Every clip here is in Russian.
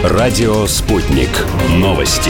Радио «Спутник». Новости.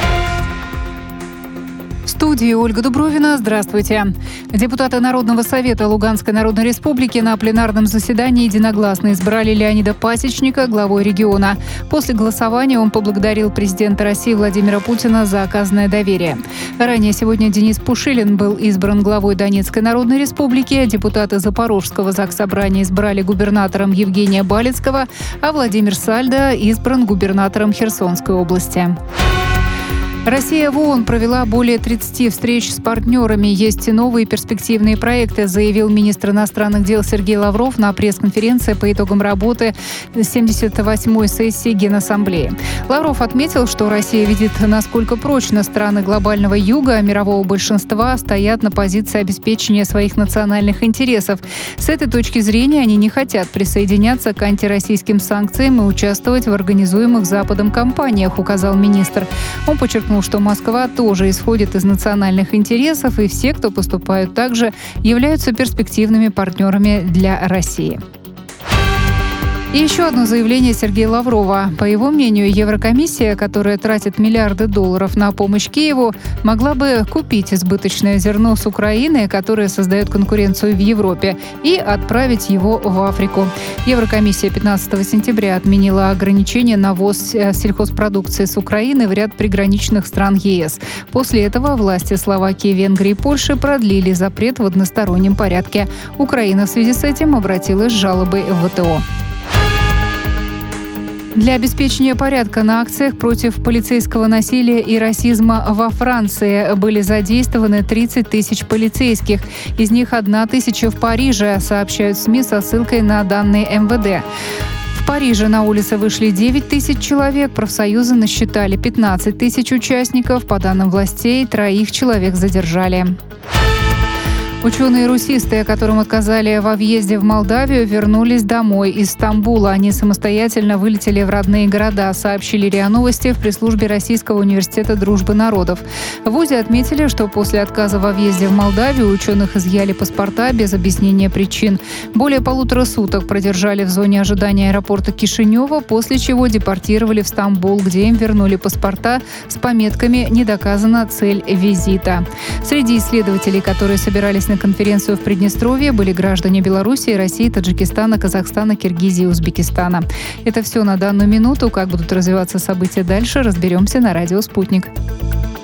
В студии Ольга Дубровина. Здравствуйте. Депутаты Народного совета Луганской Народной Республики на пленарном заседании единогласно избрали Леонида Пасечника главой региона. После голосования он поблагодарил президента России Владимира Путина за оказанное доверие. Ранее сегодня Денис Пушилин был избран главой Донецкой Народной Республики. Депутаты Запорожского заксобрания избрали губернатором Евгения Балицкого, а Владимир Сальдо избран губернатором Херсонской области. Россия в ООН провела более 30 встреч с партнерами. Есть и новые перспективные проекты, заявил министр иностранных дел Сергей Лавров на пресс-конференции по итогам работы 78-й сессии Генассамблеи. Лавров отметил, что Россия видит, насколько прочно страны глобального юга, мирового большинства, стоят на позиции обеспечения своих национальных интересов. С этой точки зрения они не хотят присоединяться к антироссийским санкциям и участвовать в организуемых Западом кампаниях, указал министр. Он подчеркнул, что Москва тоже исходит из национальных интересов, и все, кто поступают так же, являются перспективными партнерами для России. И еще одно заявление Сергея Лаврова. По его мнению, Еврокомиссия, которая тратит миллиарды долларов на помощь Киеву, могла бы купить избыточное зерно с Украины, которое создает конкуренцию в Европе, и отправить его в Африку. Еврокомиссия 15 сентября отменила ограничения на ввоз сельхозпродукции с Украины в ряд приграничных стран ЕС. После этого власти Словакии, Венгрии и Польши продлили запрет в одностороннем порядке. Украина в связи с этим обратилась с жалобой в ВТО. Для обеспечения порядка на акциях против полицейского насилия и расизма во Франции были задействованы 30 тысяч полицейских. Из них 1 тысяча в Париже, сообщают СМИ со ссылкой на данные МВД. В Париже на улицы вышли 9 тысяч человек, профсоюзы насчитали 15 тысяч участников. По данным властей, 3 человек задержали. Ученые-русисты, которым отказали во въезде в Молдавию, вернулись домой из Стамбула. Они самостоятельно вылетели в родные города, сообщили РИА Новости в пресс-службе Российского университета дружбы народов. В ВУЗе отметили, что после отказа во въезде в Молдавию у ученых изъяли паспорта без объяснения причин. Более 1,5 суток продержали в зоне ожидания аэропорта Кишинева, после чего депортировали в Стамбул, где им вернули паспорта с пометками «Не доказана цель визита». Среди исследователей, которые собирались на конференцию в Приднестровье, были граждане Беларуси, России, Таджикистана, Казахстана, Киргизии и Узбекистана. Это все на данную минуту. Как будут развиваться события дальше, разберемся на радио «Спутник».